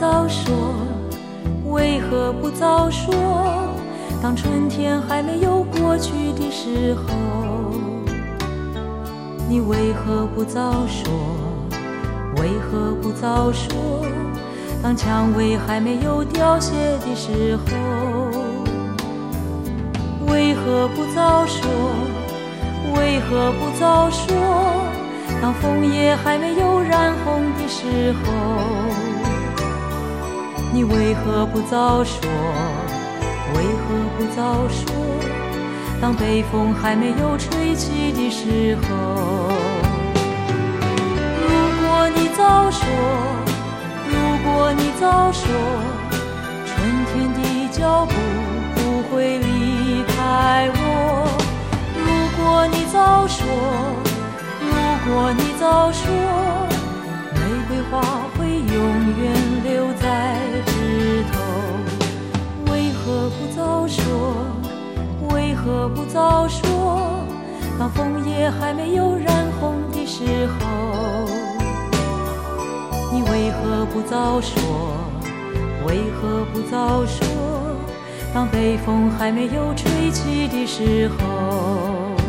早说？为何不早说？当春天还没有过去的时候，你为何不早说？为何不早说？当蔷薇还没有凋谢的时候，为何不早说？为何不早说？当枫叶还没有染红的时候，你为何不早说？为何不早说？当北风还没有吹起的时候，如果你早说，如果你早说，春天的脚步不会离开我。如果你早说，如果你早说，玫瑰花会永远留在枝头。为何不早说？为何不早说？当枫叶还没有染红的时候，你为何不早说？为何不早说？当北风还没有吹起的时候。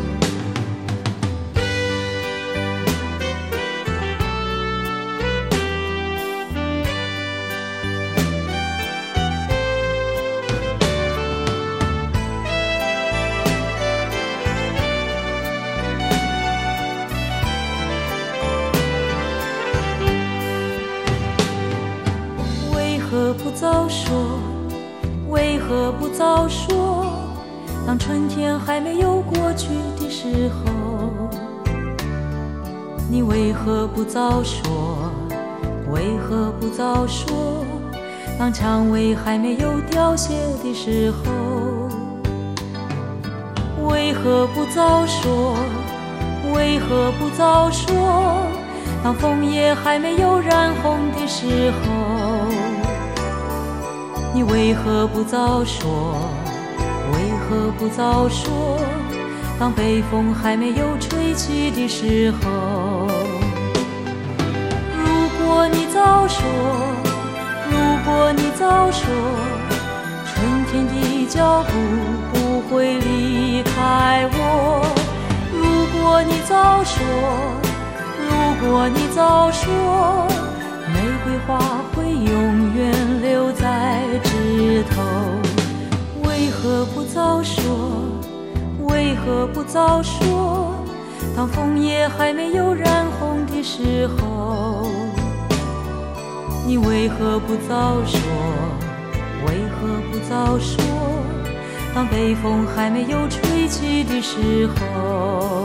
为何不早说？为何不早说？当春天还没有过去的时候，你为何不早说？为何不早说？当蔷薇还没有凋谢的时候，为何不早说？为何不早说？当枫叶还没有染红的时候，你为何不早说？为何不早说？当北风还没有吹起的时候，如果你早说，如果你早说，春天的脚步不会离开我。如果你早说，如果你早说，玫瑰花会永远留在枝头。为何不早说？为何不早说？当枫叶还没有染红的时候，你为何不早说？为何不早说？当北风还没有吹起的时候。